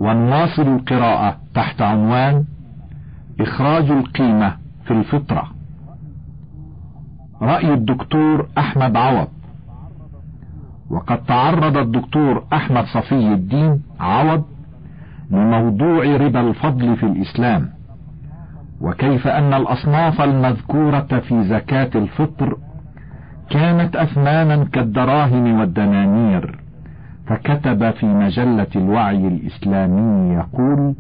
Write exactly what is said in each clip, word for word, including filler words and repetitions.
ونواصل القراءة تحت عنوان إخراج القيمة في الفطرة. رأي الدكتور أحمد عوض. وقد تعرض الدكتور أحمد صفي الدين عوض لموضوع ربا الفضل في الإسلام، وكيف أن الأصناف المذكورة في زكاة الفطر كانت أثمانا كالدراهم والدنانير، فكتب في مجلة الوعي الإسلامي يقول: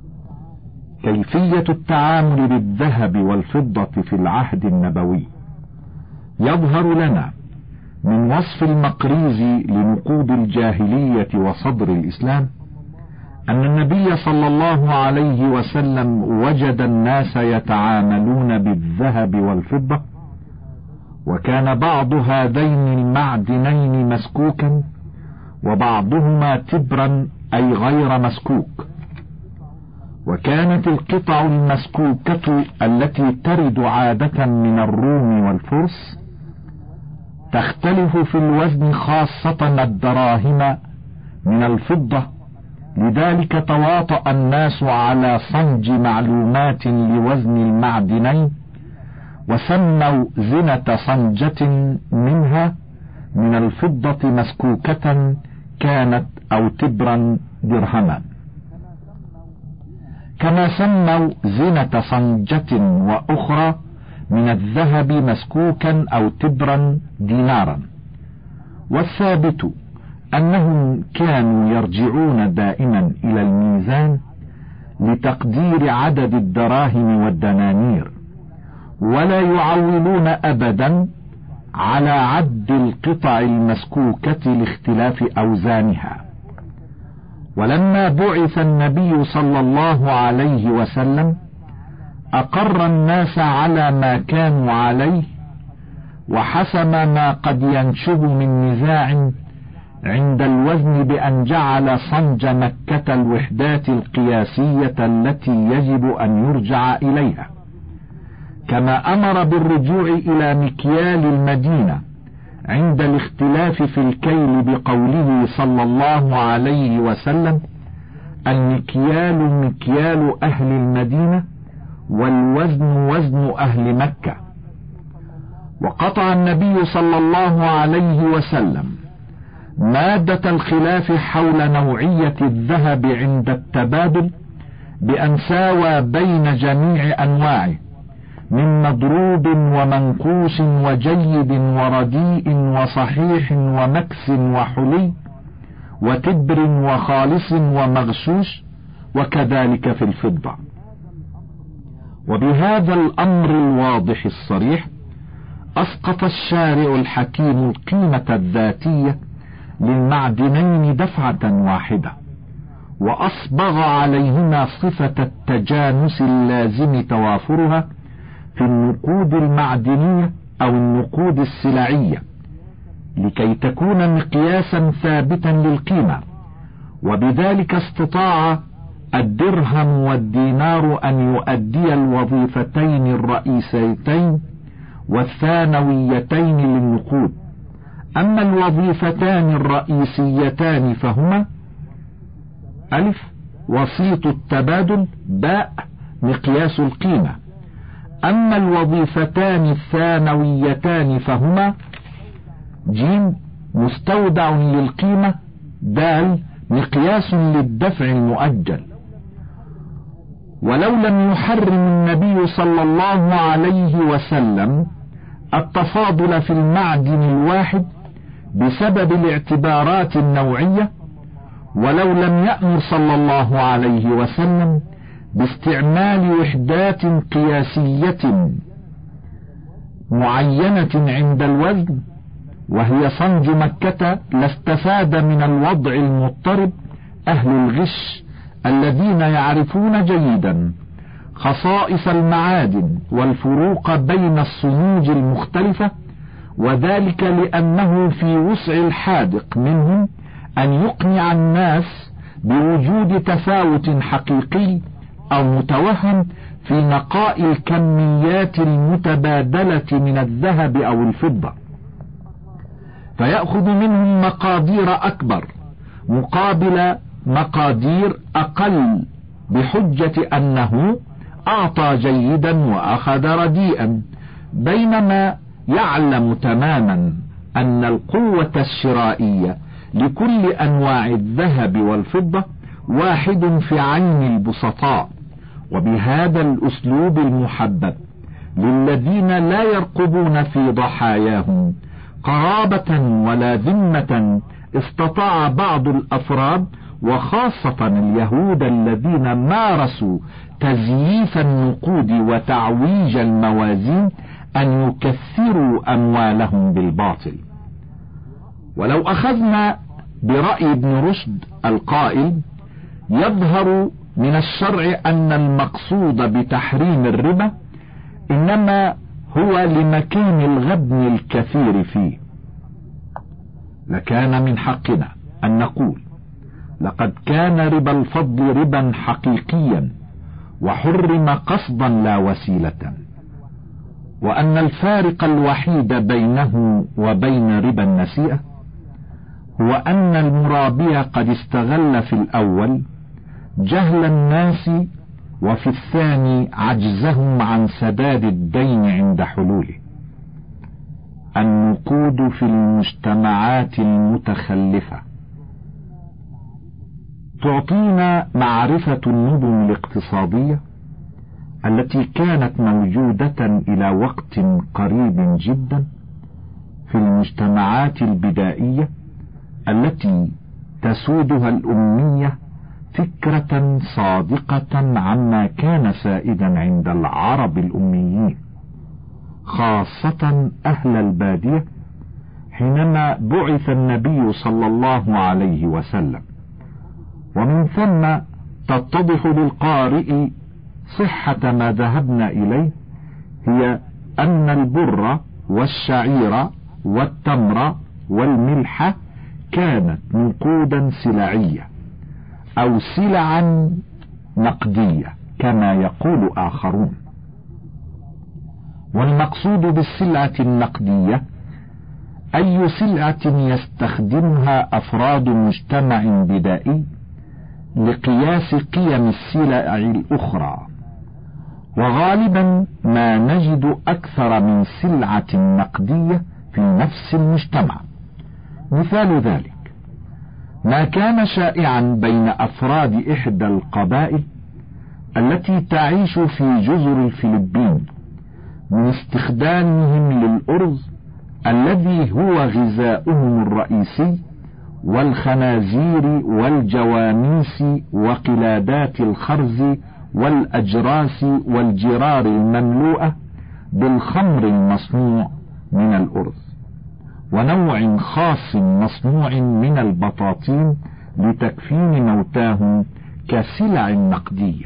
كيفية التعامل بالذهب والفضة في العهد النبوي. يظهر لنا من وصف المقريزي لنقود الجاهلية وصدر الإسلام أن النبي صلى الله عليه وسلم وجد الناس يتعاملون بالذهب والفضة، وكان بعض هذين المعدنين مسكوكا وبعضهما تبرا أي غير مسكوك، وكانت القطع المسكوكة التي ترد عادة من الروم والفرس تختلف في الوزن خاصة الدراهم من الفضة، لذلك تواطأ الناس على صنج معلومات لوزن المعدنين، وسموا زنة صنجة منها من الفضة مسكوكة كانت أو تبرا درهما، كما سموا زنة صنجة وأخرى من الذهب مسكوكا أو تبرا دينارا. والثابت أنهم كانوا يرجعون دائما إلى الميزان لتقدير عدد الدراهم والدنانير، ولا يعولون أبدا على عد القطع المسكوكة لاختلاف أوزانها. ولما بعث النبي صلى الله عليه وسلم أقر الناس على ما كانوا عليه، وحسم ما قد ينشب من نزاع عند الوزن بأن جعل صنج مكة الوحدات القياسية التي يجب أن يرجع إليها، كما أمر بالرجوع إلى مكيال المدينة عند الاختلاف في الكيل بقوله صلى الله عليه وسلم: المكيال مكيال أهل المدينة والوزن وزن أهل مكة. وقطع النبي صلى الله عليه وسلم مادة الخلاف حول نوعية الذهب عند التبادل بأن ساوى بين جميع أنواعه من مضروب ومنقوش وجيد ورديء وصحيح ومكس وحلي وتبر وخالص ومغشوش، وكذلك في الفضة. وبهذا الأمر الواضح الصريح أسقط الشارع الحكيم القيمة الذاتية للمعدنين دفعة واحدة، وأصبغ عليهما صفة التجانس اللازم توافرها في النقود المعدنية أو النقود السلعية، لكي تكون مقياسا ثابتا للقيمة. وبذلك استطاع الدرهم والدينار أن يؤدي الوظيفتين الرئيسيتين والثانويتين للنقود. أما الوظيفتان الرئيسيتان فهما: ألف وسيط التبادل، باء مقياس القيمة. أما الوظيفتان الثانويتان فهما: جيم مستودع للقيمة، دال مقياس للدفع المؤجل. ولو لم يحرم النبي صلى الله عليه وسلم التفاضل في المعدن الواحد بسبب الاعتبارات النوعية، ولو لم يأمر صلى الله عليه وسلم باستعمال وحدات قياسية معينة عند الوزن وهي صنج مكة، لاستفاد من الوضع المضطرب أهل الغش الذين يعرفون جيدا خصائص المعادن والفروق بين الصنوج المختلفة، وذلك لأنه في وسع الحاذق منهم أن يقنع الناس بوجود تفاوت حقيقي أو متوهم في نقاء الكميات المتبادلة من الذهب أو الفضة، فيأخذ منهم مقادير أكبر مقابل مقادير أقل بحجة أنه أعطى جيدا وأخذ رديئا، بينما يعلم تماما أن القوة الشرائية لكل أنواع الذهب والفضة واحد في عين البسطاء. وبهذا الأسلوب المحبب للذين لا يرقبون في ضحاياهم قرابة ولا ذمة، استطاع بعض الأفراد وخاصة اليهود الذين مارسوا تزييف النقود وتعويج الموازين أن يكثروا أموالهم بالباطل. ولو أخذنا برأي ابن رشد القائل: يظهر من الشرع أن المقصود بتحريم الربا إنما هو لمكان الغبن الكثير فيه، لكان من حقنا أن نقول: لقد كان ربا الفضل ربا حقيقيا وحرم قصدا لا وسيلة، وأن الفارق الوحيد بينه وبين ربا النسيئة هو أن المرابي قد استغل في الأول جهل الناس، وفي الثاني عجزهم عن سداد الدين عند حلوله. النقود في المجتمعات المتخلفة تعطينا معرفة النظم الاقتصادية التي كانت موجودة إلى وقت قريب جدا في المجتمعات البدائية التي تسودها الأمية فكرة صادقة عما كان سائدا عند العرب الأميين، خاصة أهل البادية، حينما بعث النبي صلى الله عليه وسلم. ومن ثم تتضح للقارئ صحة ما ذهبنا إليه، هي أن البر والشعير والتمر والملح كانت نقودا سلعية أو سلعا نقدية كما يقول آخرون. والمقصود بالسلعة النقدية أي سلعة يستخدمها أفراد مجتمع بدائي لقياس قيم السلع الأخرى، وغالبا ما نجد أكثر من سلعة نقدية في نفس المجتمع. مثال ذلك ما كان شائعا بين أفراد إحدى القبائل التي تعيش في جزر الفلبين من استخدامهم للأرز الذي هو غذاؤهم الرئيسي، والخنازير والجواميس وقلادات الخرز والأجراس والجرار المملوءة بالخمر المصنوع من الأرز، ونوع خاص مصنوع من البطاطين لتكفين موتاهم كسلع نقدية.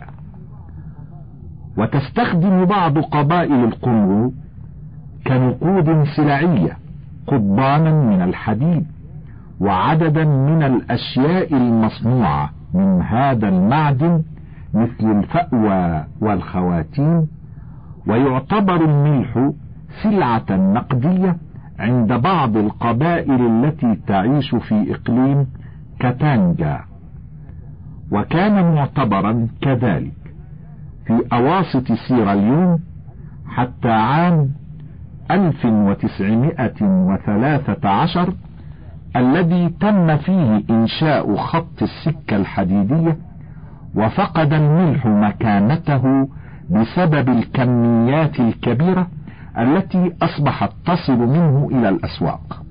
وتستخدم بعض قبائل القمر كنقود سلعية قضبانا من الحديد وعددا من الأشياء المصنوعة من هذا المعدن مثل الفأوى والخواتيم. ويعتبر الملح سلعة نقدية عند بعض القبائل التي تعيش في إقليم كاتانجا، وكان معتبرا كذلك في أواسط سيراليون حتى عام ألف وتسعمائة وثلاثة عشر الذي تم فيه إنشاء خط السكة الحديدية، وفقد الملح مكانته بسبب الكميات الكبيرة التي أصبحت تصل منه إلى الأسواق.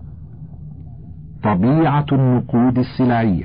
طبيعة النقود السلعية: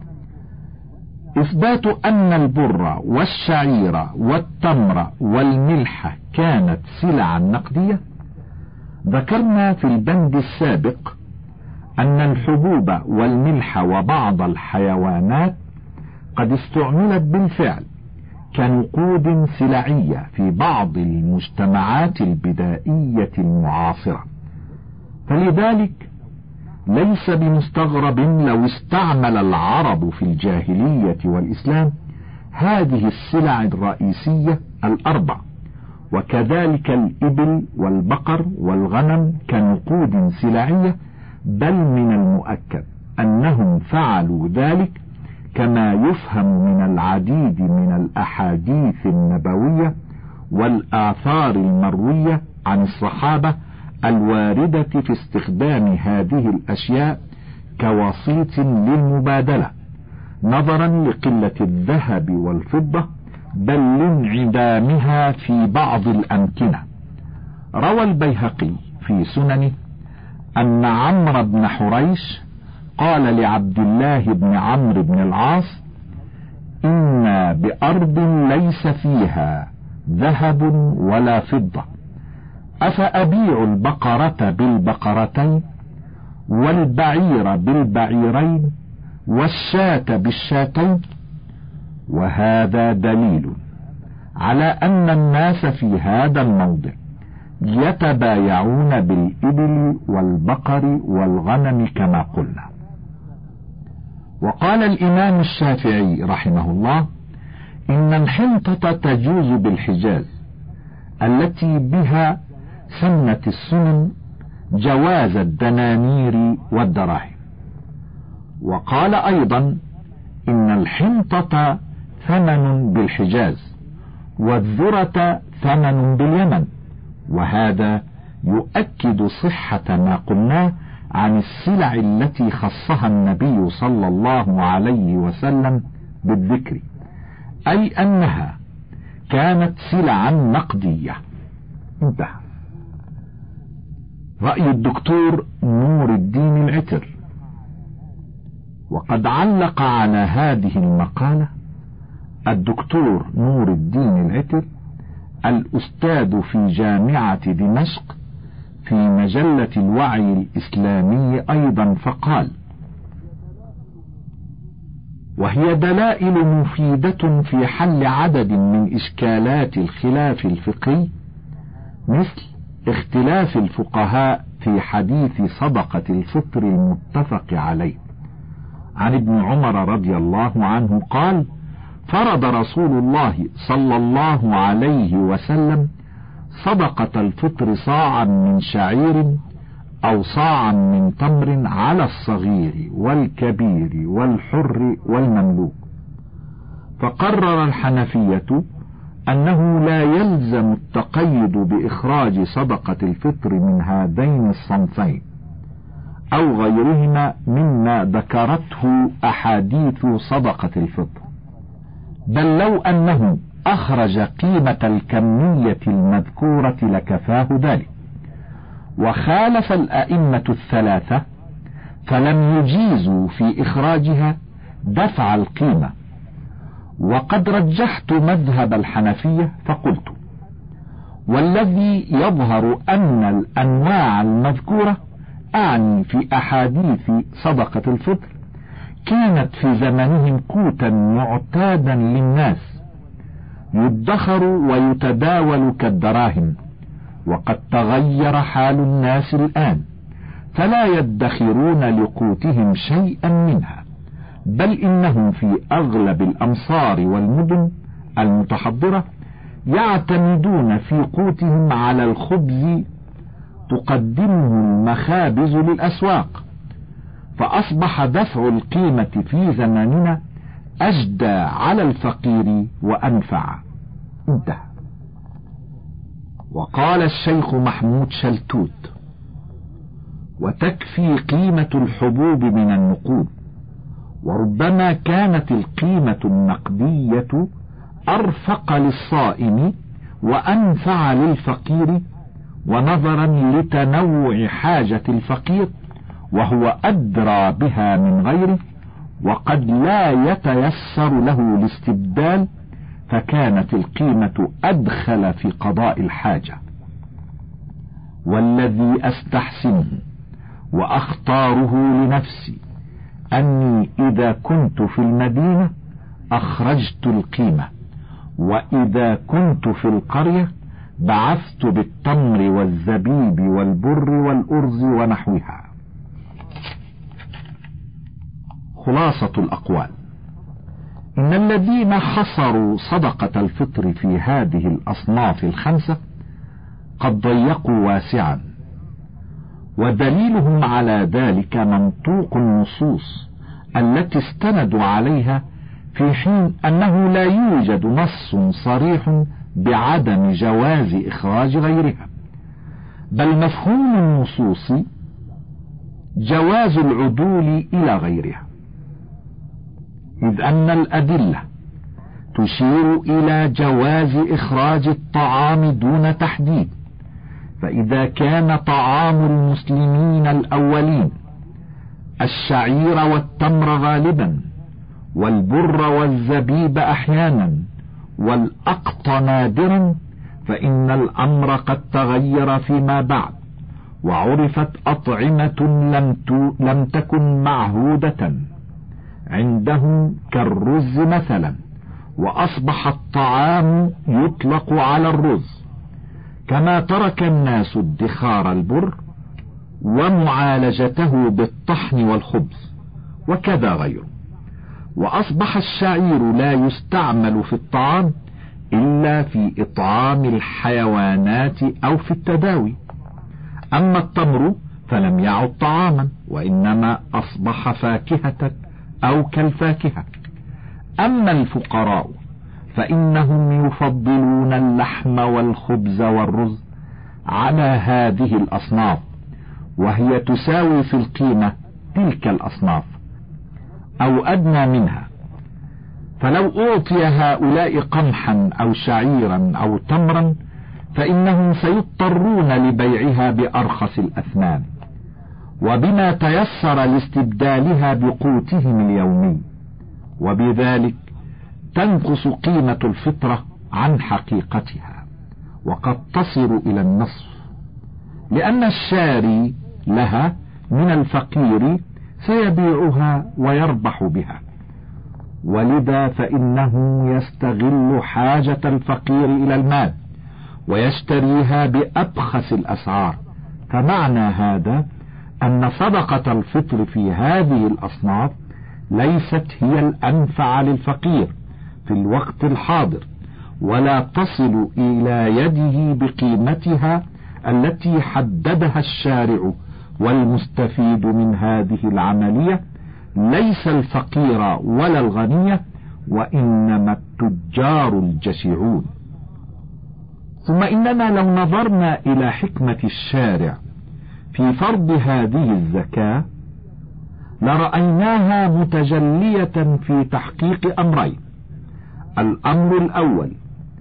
إثبات أن البر والشعير والتمر والملح كانت سلعا نقدية. ذكرنا في البند السابق أن الحبوب والملح وبعض الحيوانات قد استعملت بالفعل كنقود سلعية في بعض المجتمعات البدائية المعاصرة، فلذلك ليس بمستغرب لو استعمل العرب في الجاهلية والإسلام هذه السلع الرئيسية الأربع، وكذلك الإبل والبقر والغنم كنقود سلعية، بل من المؤكد أنهم فعلوا ذلك كما يفهم من العديد من الأحاديث النبوية والآثار المروية عن الصحابة الواردة في استخدام هذه الأشياء كوسيط للمبادلة، نظرا لقلة الذهب والفضة بل لانعدامها في بعض الأمكنة. روى البيهقي في سننه أن عمرو بن حريش قال لعبد الله بن عمرو بن العاص: إنا بأرض ليس فيها ذهب ولا فضة، أفأبيع البقرة بالبقرتين والبعير بالبعيرين والشاة بالشاتين؟ وهذا دليل على أن الناس في هذا الموضع يتبايعون بالإبل والبقر والغنم كما قلنا. وقال الإمام الشافعي رحمه الله: إن الحنطة تجوز بالحجاز التي بها سنة السنن جواز الدنانير والدراهم. وقال أيضا: إن الحنطة ثمن بالحجاز والذرة ثمن باليمن. وهذا يؤكد صحة ما قلناه عن السلع التي خصها النبي صلى الله عليه وسلم بالذكر، أي أنها كانت سلعا نقدية. انتهى. رأي الدكتور نور الدين العتر. وقد علق على هذه المقالة الدكتور نور الدين العتر الأستاذ في جامعة دمشق في مجلة الوعي الإسلامي أيضا، فقال: وهي دلائل مفيدة في حل عدد من إشكالات الخلاف الفقهي، مثل اختلاف الفقهاء في حديث صدقة الفطر المتفق عليه. عن ابن عمر رضي الله عنه قال: فرض رسول الله صلى الله عليه وسلم صدقة الفطر صاعا من شعير أو صاعا من تمر على الصغير والكبير والحر والمملوك. فقرر الحنفية أنه لا يلزم التقيد بإخراج صدقة الفطر من هذين الصنفين أو غيرهما مما ذكرته أحاديث صدقة الفطر، بل لو أنه أخرج قيمة الكمية المذكورة لكفاه ذلك. وخالف الأئمة الثلاثة فلم يجيزوا في إخراجها دفع القيمة. وقد رجحت مذهب الحنفية فقلت: والذي يظهر أن الأنواع المذكورة أعني في أحاديث صدقة الفطر كانت في زمنهم قوتا معتادا للناس يدخر ويتداول كالدراهم، وقد تغير حال الناس الآن فلا يدخرون لقوتهم شيئا منها، بل إنهم في أغلب الأمصار والمدن المتحضرة يعتمدون في قوتهم على الخبز تقدمه المخابز للأسواق، فأصبح دفع القيمة في زماننا أجدى على الفقير وأنفع. انتهى. وقال الشيخ محمود شلتوت: وتكفي قيمة الحبوب من النقود، وربما كانت القيمة النقدية أرفق للصائم وأنفع للفقير، ونظرا لتنوع حاجة الفقير وهو أدرى بها من غيره، وقد لا يتيسر له الاستبدال، فكانت القيمة أدخل في قضاء الحاجة. والذي أستحسنه وأختاره لنفسي أني إذا كنت في المدينة أخرجت القيمة، وإذا كنت في القرية بعثت بالتمر والزبيب والبر والأرز ونحوها. خلاصة الأقوال: إن الذين حصروا صدقة الفطر في هذه الأصناف الخمسة قد ضيقوا واسعا، ودليلهم على ذلك منطوق النصوص التي استندوا عليها، في حين أنه لا يوجد نص صريح بعدم جواز إخراج غيرها، بل مفهوم النصوص جواز العدول إلى غيرها، إذ أن الأدلة تشير إلى جواز إخراج الطعام دون تحديد. فإذا كان طعام المسلمين الأولين الشعير والتمر غالبا، والبر والزبيب أحيانا، والأقط نادرا، فإن الأمر قد تغير فيما بعد، وعرفت أطعمة لم, لم تكن معهودة عندهم كالرز مثلا، وأصبح الطعام يطلق على الرز، كما ترك الناس ادخار البر ومعالجته بالطحن والخبز وكذا غيره. وأصبح الشعير لا يستعمل في الطعام إلا في إطعام الحيوانات أو في التداوي. أما التمر فلم يعد طعاما، وإنما أصبح فاكهة أو كالفاكهة. أما الفقراء فإنهم يفضلون اللحم والخبز والرز على هذه الأصناف، وهي تساوي في القيمة تلك الأصناف أو أدنى منها. فلو أعطي هؤلاء قمحا أو شعيرا أو تمرا فإنهم سيضطرون لبيعها بأرخص الأثمان، وبما تيسر لاستبدالها بقوتهم اليومي، وبذلك تنقص قيمة الفطرة عن حقيقتها، وقد تصل إلى النصف، لأن الشاري لها من الفقير سيبيعها ويربح بها، ولذا فإنه يستغل حاجة الفقير إلى المال ويشتريها بأبخس الأسعار. فمعنى هذا أن صدقة الفطر في هذه الأصناف ليست هي الأنفع للفقير في الوقت الحاضر، ولا تصل إلى يده بقيمتها التي حددها الشارع. والمستفيد من هذه العملية ليس الفقير ولا الغني، وإنما التجار الجشعون. ثم إننا لو نظرنا إلى حكمة الشارع في فرض هذه الزكاة لرأيناها متجلية في تحقيق أمرين. الأمر الأول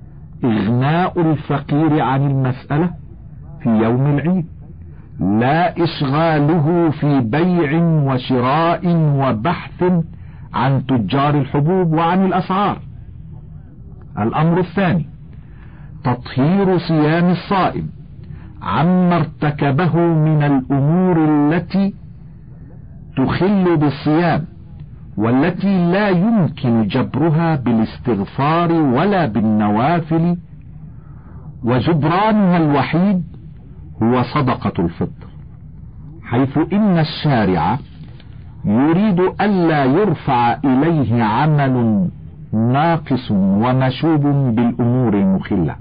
إغناء الفقير عن المسألة في يوم العيد، لا إشغاله في بيع وشراء وبحث عن تجار الحبوب وعن الأسعار. الأمر الثاني تطهير صيام الصائم عما ارتكبه من الأمور التي تخل بالصيام، والتي لا يمكن جبرها بالاستغفار ولا بالنوافل، وجبرانها الوحيد هو صدقة الفطر، حيث إن الشارع يريد ألا يرفع إليه عمل ناقص ومشوب بالأمور المخلة،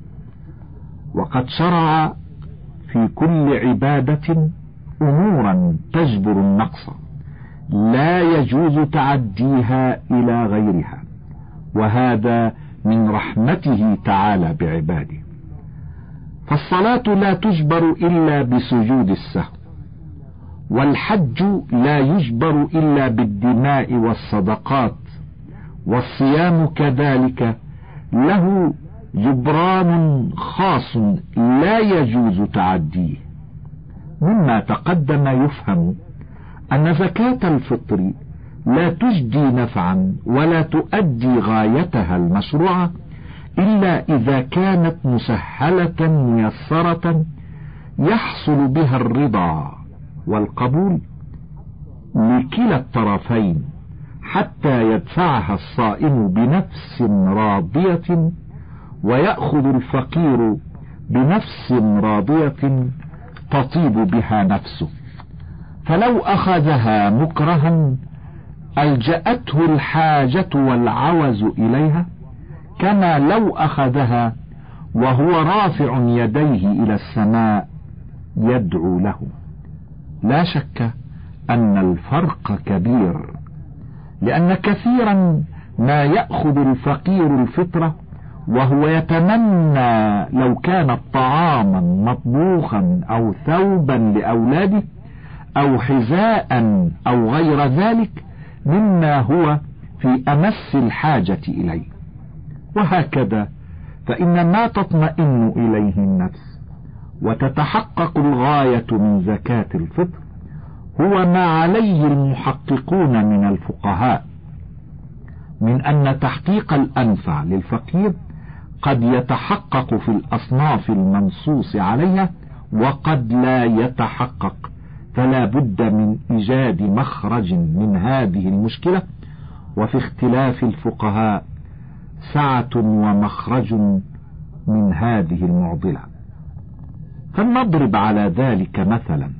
وقد شرع في كل عبادة أمورا تجبر النقص لا يجوز تعديها إلى غيرها، وهذا من رحمته تعالى بعباده. فالصلاة لا تجبر إلا بسجود السهو، والحج لا يجبر إلا بالدماء والصدقات، والصيام كذلك له جبران خاص لا يجوز تعديه. مما تقدم يفهم أن زكاة الفطر لا تجدي نفعا ولا تؤدي غايتها المشروعة إلا إذا كانت مسهلة ميسرة يحصل بها الرضا والقبول لكلا الطرفين، حتى يدفعها الصائم بنفس راضية ويأخذ الفقير بنفس راضية تطيب بها نفسه. فلو أخذها مكرها ألجأته الحاجة والعوز إليها، كما لو أخذها وهو رافع يديه إلى السماء يدعو له. لا شك أن الفرق كبير لأن كثيرا ما يأخذ الفقير الفطرة وهو يتمنى لو كان طعاما مطبوخا أو ثوبا لأولاده أو حذاء أو غير ذلك مما هو في أمس الحاجة إليه. وهكذا فإن ما تطمئن إليه النفس وتتحقق الغاية من زكاة الفطر هو ما عليه المحققون من الفقهاء من أن تحقيق الأنفع للفقير قد يتحقق في الأصناف المنصوص عليها وقد لا يتحقق، فلا بد من إيجاد مخرج من هذه المشكلة، وفي اختلاف الفقهاء سعة ومخرج من هذه المعضلة. فلنضرب على ذلك مثلا،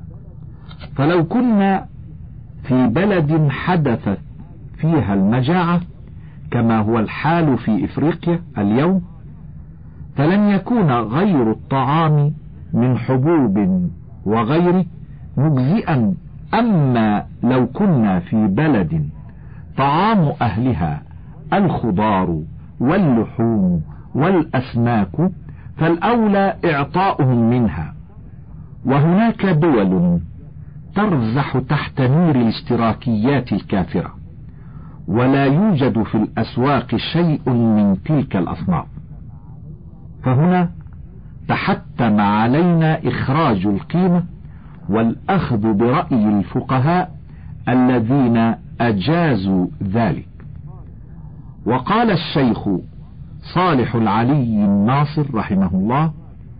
فلو كنا في بلد حدثت فيها المجاعة كما هو الحال في إفريقيا اليوم، فلن يكون غير الطعام من حبوب وغيره مجزئا. أما لو كنا في بلد طعام أهلها الخضار واللحوم والأسماك فالأولى إعطاؤهم منها. وهناك دول ترزح تحت نير الاشتراكيات الكافرة ولا يوجد في الأسواق شيء من تلك الأصناف، فهنا تحتم علينا إخراج القيمة والأخذ برأي الفقهاء الذين أجازوا ذلك. وقال الشيخ صالح العلي الناصر رحمه الله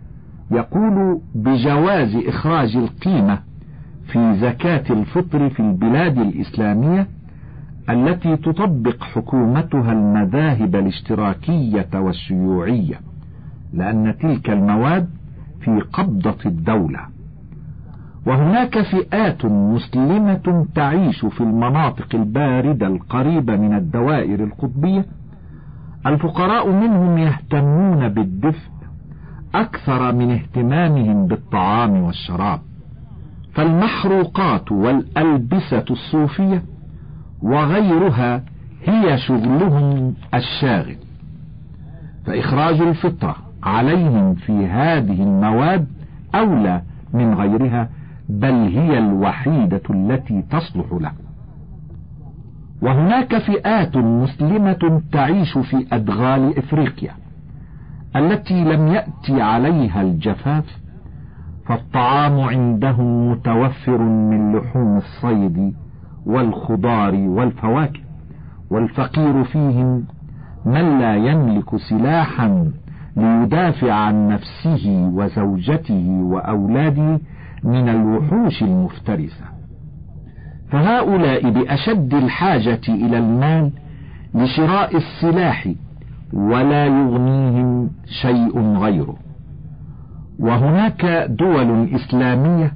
يقول بجواز إخراج القيمة في زكاة الفطر في البلاد الإسلامية التي تطبق حكومتها المذاهب الاشتراكية والشيوعية، لأن تلك المواد في قبضة الدولة. وهناك فئات مسلمة تعيش في المناطق الباردة القريبة من الدوائر القطبية، الفقراء منهم يهتمون بالدفء أكثر من اهتمامهم بالطعام والشراب، فالمحروقات والألبسة الصوفية وغيرها هي شغلهم الشاغل، فإخراج الفطرة عليهم في هذه المواد أولى من غيرها، بل هي الوحيدة التي تصلح له. وهناك فئات مسلمة تعيش في أدغال إفريقيا التي لم يأتي عليها الجفاف، فالطعام عندهم متوفر من لحوم الصيد والخضار والفواكه، والفقير فيهم من لا يملك سلاحا ليدافع عن نفسه وزوجته وأولاده من الوحوش المفترسة، فهؤلاء بأشد الحاجة إلى المال لشراء السلاح ولا يغنيهم شيء غيره. وهناك دول إسلامية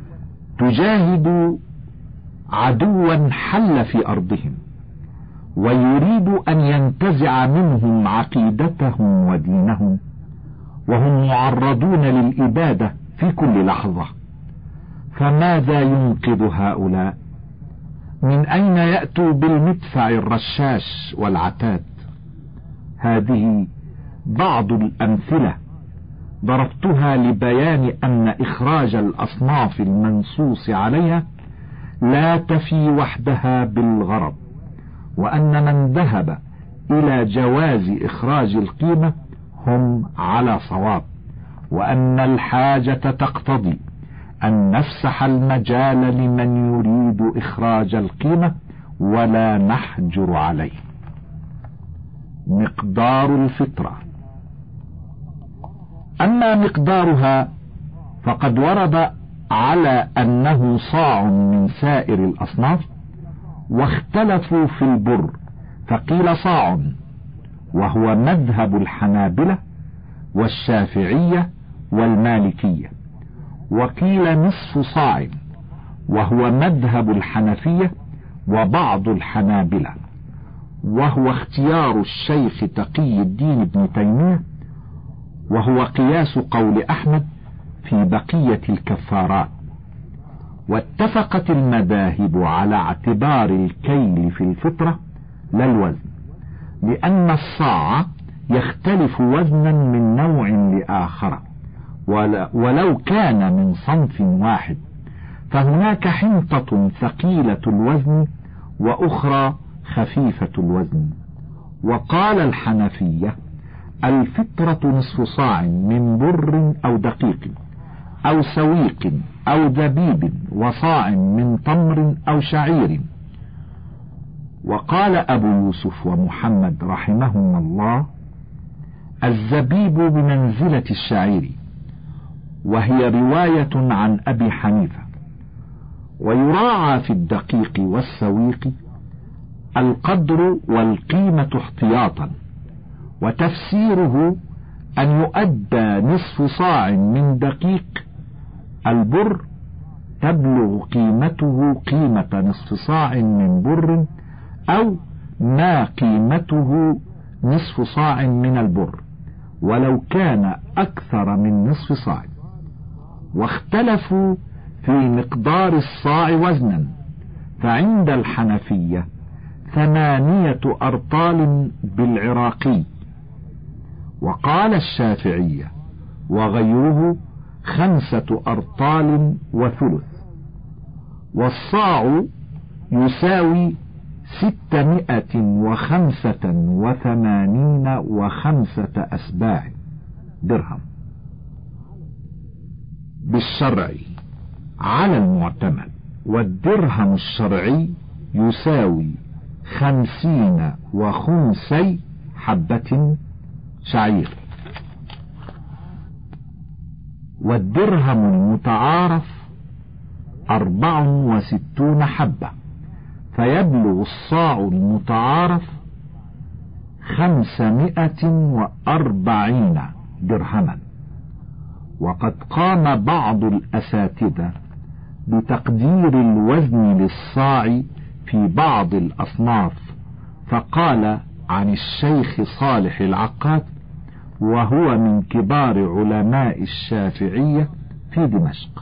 تجاهد عدوا حل في أرضهم ويريد أن ينتزع منهم عقيدتهم ودينهم، وهم معرضون للإبادة في كل لحظة، فماذا ينقذ هؤلاء؟ من أين يأتوا بالمدفع الرشاش والعتاد؟ هذه بعض الأمثلة ضربتها لبيان أن إخراج الأصناف المنصوص عليها لا تفي وحدها بالغرض، وأن من ذهب إلى جواز إخراج القيمة هم على صواب، وأن الحاجة تقتضي أن نفسح المجال لمن يريد إخراج القيمة ولا نحجر عليه. مقدار الفطرة. أما مقدارها فقد ورد على أنه صاع من سائر الأصناف، واختلفوا في البر، فقيل صاع وهو مذهب الحنابلة والشافعية والمالكية، وقيل نصف صاع وهو مذهب الحنفية وبعض الحنابلة، وهو اختيار الشيخ تقي الدين ابن تيمية، وهو قياس قول أحمد في بقية الكفارات. واتفقت المذاهب على اعتبار الكيل في الفطرة لا الوزن، لأن الصاع يختلف وزنا من نوع لآخر ولو كان من صنف واحد، فهناك حنطة ثقيلة الوزن وأخرى خفيفة الوزن. وقال الحنفية: الفطرة نصف صاع من بر أو دقيق أو سويق أو زبيب وصاع من تمر أو شعير. وقال أبو يوسف ومحمد رحمهم الله: الزبيب بمنزلة الشعير، وهي رواية عن أبي حنيفة. ويراعى في الدقيق والسويق القدر والقيمة احتياطا، وتفسيره أن يؤدى نصف صاع من دقيق البر تبلغ قيمته قيمة نصف صاع من بر، أو ما قيمته نصف صاع من البر ولو كان أكثر من نصف صاع. واختلفوا في مقدار الصاع وزنا، فعند الحنفية ثمانية أرطال بالعراقي، وقال الشافعية وغيره خمسة أرطال وثلث. والصاع يساوي ستمائة وخمسة وثمانين وخمسة أسباع درهم بالشرع على المعتمد. والدرهم الشرعي يساوي خمسين وخمسي حبة شعير. والدرهم المتعارف أربع وستون حبة، فيبلغ الصاع المتعارف خمسمائة وأربعين درهما. وقد قام بعض الأساتذة بتقدير الوزن للصاع في بعض الأصناف، فقال عن الشيخ صالح العقاد، وهو من كبار علماء الشافعية في دمشق: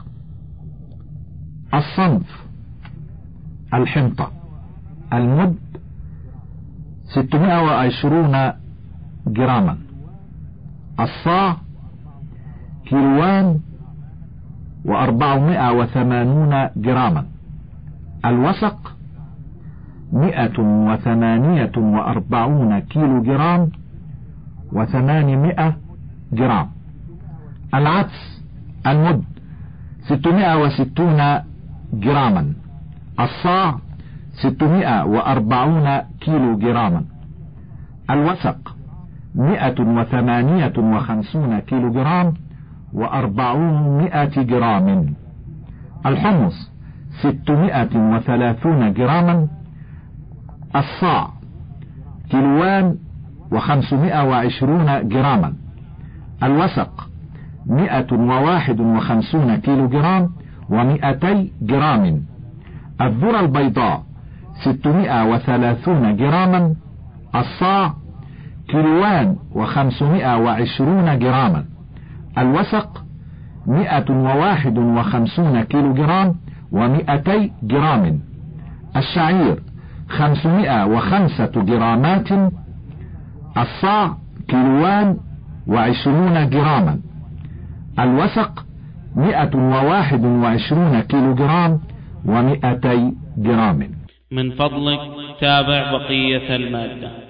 الصنف الحنطة المد ستمائة وعشرون جراما، الصاع كيلوان وأربعمائة وثمانون جراما، الوسق مئة وثمانية وأربعون كيلو جرام وثمانمائة جرام، العدس المد ستمائة وستون جراما، الصاع ستمائة وأربعون كيلو جراما، الوسق مئة وثمانية وخمسون كيلو جرام وأربعمائة جرام، الحمص ستمائة وثلاثون جراما، الصاع كيلوان وخمسمائة وعشرون جراما، الوسق مئة وواحد وخمسون كيلو جرام ومئتي جرام، الذرة البيضاء ستمائة وثلاثون جراما، الصاع كيلوان وخمسمائة وعشرون جراما، الوسق مئة وواحد وخمسون كيلو جرام ومئتي جرام، الشعير خمسمائة وخمسة جرامات، الصاع كيلوان وعشرون جراما، الوسق مئة وواحد وعشرون كيلو جرام ومئتي جرام. من فضلك تابع بقية المادة.